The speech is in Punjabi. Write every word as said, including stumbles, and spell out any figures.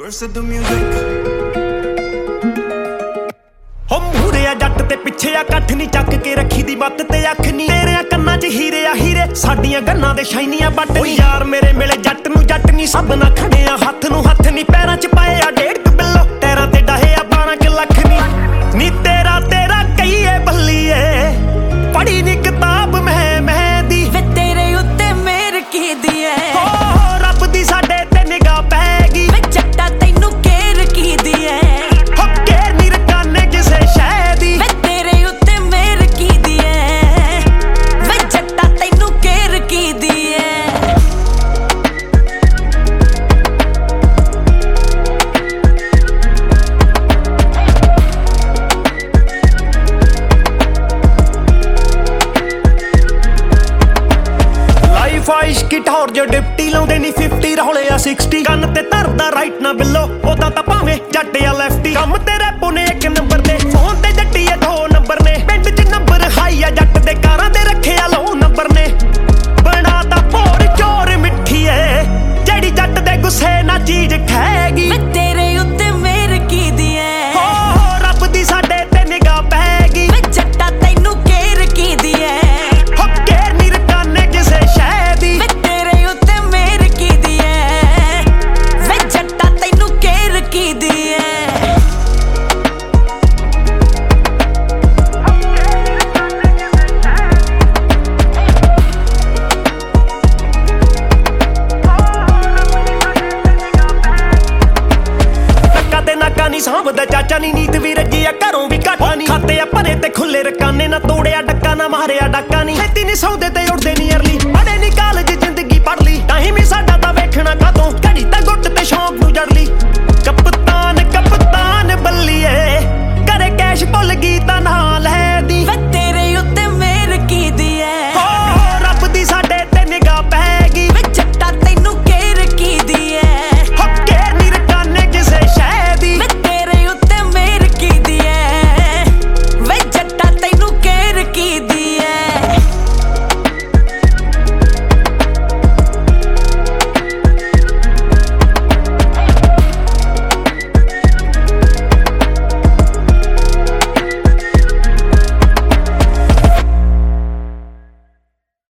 Verse of the music ਹੋ ਮੂਹਰੇ ਆ ਜੱਟ ਤੇ ਪਿੱਛੇ ਆ ਕੱਠ ਨੀ ਚੱਕ ਕੇ ਰੱਖੀ ਦੀ ਮੱਤ ਤੇ ਅੱਖ ਨੀ ਤੇਰੇ ਕੰਨਾਂ 'ਚ ਹੀਰੇ ਆ ਹੀਰੇ ਸਾਡੀਆਂ ਗੰਨਾਂ ਦੇ ਸ਼ਾਈਨੀਆਂ ਬੱਟ ਨੀ ਯਾਰ ਮੇਰੇ ਮਿਲੇ ਜੱਟ ਨੂੰ ਜੱਟ ਨੀ ਸਭ ਨਾ ਖੜੇ ਆ ਹੱਥ ਨੂੰ ਹੱਥ ਨੀ ਪੈਰਾਂ 'ਚ ਪਾਏ ਆ ਡੇਢ ਕੁ ਬਿੱਲੋ ਟੈਰਾਂ ਤੇ ਡਾਹੇ ਆ ਬਾਰਾਂ ਕੁ ਲੱਖ ਨੀ ਨੀ ਤੇਰਾ ਤੇਰਾ ਕਹੀਏ ਬੱਲੀਏ ਪੜੀ ਨੀ ਕਿਤਾਬ ਮੈਂ ਮੈਂ ਦੀ ਵੇ ਤੇਰੇ ਉੱਤੇ ਮੇਰ ਕੀਦੀ ਐ ਹੋ ਰੱਬ ਦੀ ਸਾਡੇ ਤੇ ਨਿਗਾਹ ਪੈ ਗਈ ਵੇ ਜੱਟਾ ਤੈਨੂੰ ਕੇਰ ਕੀਦੀ ਐ ਹੋ ਕੇਰ ਨੀ ਰਕਾਨੇ ਕਿਸੇ ਸ਼ੈ ਦੀ ਵੇ ਤੇਰੇ ਉੱਤੇ ਮੇਰ ਕੀਦੀ ਐ ਵੇ ਜੱਟਾ ਤੈਨੂੰ ਕੇਰ ਕੀਦੀ ਐ ਇਸ਼ਕੀ ਠੌਰ ਜੋ ਡਿਪਟੀ ਲਾਉਂਦੇ ਨੀ ਫਿਫਟੀ ਰੌਲੇ ਆ ਸਿਕਸਟੀ ਗਨ ਤੇ ਧਰਦਾ ਰਾਈਟ ਨਾ ਬਿੱਲੋ ਉਹਦਾ ਤਾਂ ਭਾਵੇਂ ਜੱਟ ਆ ਲੈਫਟੀ ਕੰਮ ਤੇ ਰੈਪੋ ਨੇ ਇੱਕ ਨੰਬਰ ਤੇ ਫੋਨ ਤੇ ਜੱਟੀ ਆ ਦੋ ਨੰਬਰ ਨੇ ਪਿੰਡ 'ਚ ਨੰਬਰ ਹਾਈ ਆ ਜੱਟ ਦੇ ਕਾਰਾਂ ਦੇ ਰੱਖਿਆ ਲੋ ਨੰਬਰ ਨੇ ਬਣਾ ਤਾਂ ਭੋਰ ਚੋਰ ਮਿੱਠੀ ਏ ਜਿਹੜੀ ਜੱਟ ਦੇ ਗੁੱਸੇ ਨਾ ਚੀਜ਼ ਖਾਏਗੀ ਵੇ ਤੇਰੇ ਉੱਤੇ ਮੇਰ ਕੀਦੀ ਐ ਹੋ ਰੱਬ ਦੀ ਸਾਡੇ ਤੇ ਨਿਗਾਹ ਪੈ ਗਈ ਵੇ ਜੱਟਾ ਤੈਨੂੰ ਕੇਰ ਕੀਦੀ ਐ ਹੋ ਕੇਰ ਨੀ ਰਕਾਨੇ ਕਿਸੇ ਸ਼ੈ ਦੀ ਵੇ ਤੇਰੇ ਉੱਤੇ ਮੇਰ ਕੀਦੀ ਐ ਵੇ ਜੱਟਾ ਤੈਨੂੰ ਕੇਰ ਕੀਦੀ ਐ ਨਾਕਾ ਨੀ ਸਾਂਭਦਾ ਚਾਚਾ ਨੀ ਨੀਤ ਵੀ ਰੱਜੀ ਆ ਘਰੋਂ ਵੀ ਘਾਟਾ ਨੀ ਖਾਤੇ ਆ ਭਰੇ ਤੇ ਖੁੱਲੇ ਰਕਾਨੇ ਨਾ ਤੋੜਿਆ ਡੱਕਾ ਨਾ ਮਾਰਿਆ ਡਾਕਾ ਨੀ ਛੇਤੀ ਨੀ ਸੌਦੇ ਤੇ ਉੜਦੇ ਨੀ ਅਰਲੀ